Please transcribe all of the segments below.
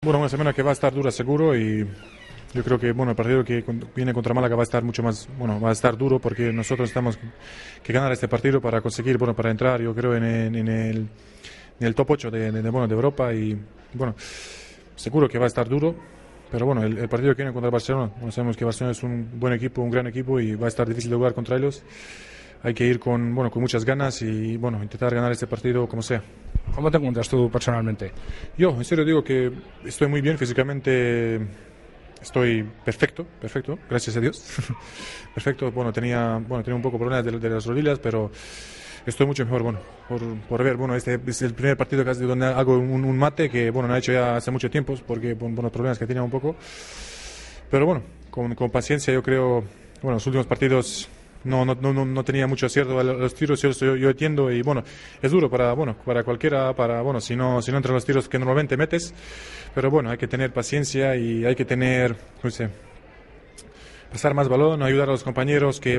Bueno, una semana que va a estar dura seguro y yo creo que bueno, el partido que viene contra Málaga va a estar mucho más, bueno, va a estar duro porque nosotros tenemos que ganar este partido para conseguir, bueno, para entrar yo creo en el top 8 bueno, de Europa y bueno, seguro que va a estar duro, pero bueno, el partido que viene contra Barcelona, bueno, sabemos que Barcelona es un buen equipo, un gran equipo y va a estar difícil de jugar contra ellos. Hay que ir con, bueno, con muchas ganas y bueno, intentar ganar este partido como sea. ¿Cómo te encuentras tú personalmente? Yo, en serio, digo que estoy muy bien físicamente, estoy perfecto, gracias a Dios. Perfecto, tenía un poco problemas de las rodillas, pero estoy mucho mejor, bueno, por ver, bueno, este es el primer partido casi donde hago un mate que, bueno, no he hecho ya hace mucho tiempo, porque, bueno, los problemas que tenía un poco. Pero bueno, con paciencia yo creo, bueno, los últimos partidos no tenía mucho acierto a los tiros, yo entiendo y bueno, es duro para cualquiera, si no entran los tiros que normalmente metes, pero bueno, hay que tener paciencia y hay que tener, no sé, pasar más balón, ayudar a los compañeros que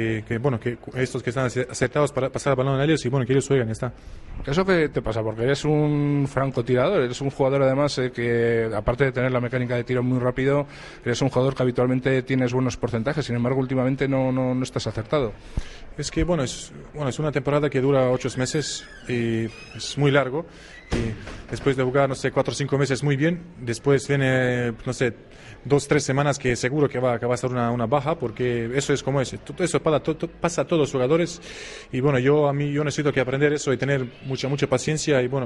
estos que están acertados para pasar el balón a ellos y bueno, que ellos jueguen, ya está. ¿Eso qué te pasa? Porque eres un francotirador, eres un jugador además que aparte de tener la mecánica de tiro muy rápido, eres un jugador que habitualmente tienes buenos porcentajes, sin embargo últimamente no estás acertado. Es que es una temporada que dura 8 meses y es muy largo y después de jugar, no sé, 4 o 5 meses muy bien, después viene, no sé, 2 o 3 semanas que seguro que va a estar una baja porque eso es como es, todo eso pasa a todos los jugadores y bueno, yo necesito que aprender eso y tener mucha paciencia y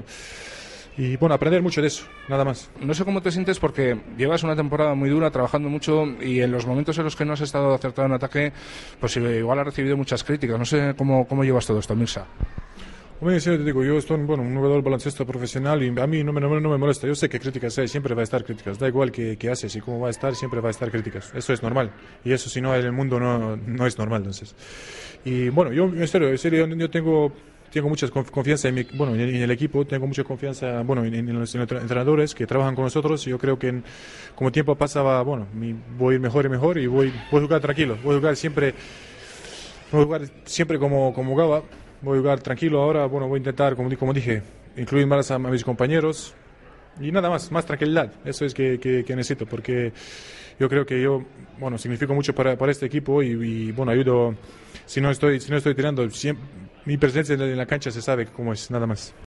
aprender mucho de eso, nada más. No sé cómo te sientes porque llevas una temporada muy dura, trabajando mucho y en los momentos en los que no has estado acertado en ataque, pues igual has recibido muchas críticas. No sé cómo llevas todo esto, Mirsa. Bueno, te digo, yo estoy un jugador de baloncesto profesional y a mí no me molesta. Yo sé que críticas hay, siempre va a estar críticas. Da igual que haces y cómo va a estar, siempre va a estar críticas. Eso es normal. Y eso, si no, en el mundo no es normal. Entonces. Y bueno, yo en serio, yo tengo mucha confianza en el equipo, tengo mucha confianza en los entrenadores que trabajan con nosotros y yo creo que como el tiempo pasa voy a ir mejor y mejor y voy a jugar tranquilo, voy a jugar siempre como jugaba, voy a jugar tranquilo ahora, voy a intentar, como dije, incluir más a mis compañeros y nada más tranquilidad, eso es que necesito porque yo creo que significo mucho para este equipo y ayudo, si no estoy tirando, mi presencia en la cancha se sabe cómo es, nada más.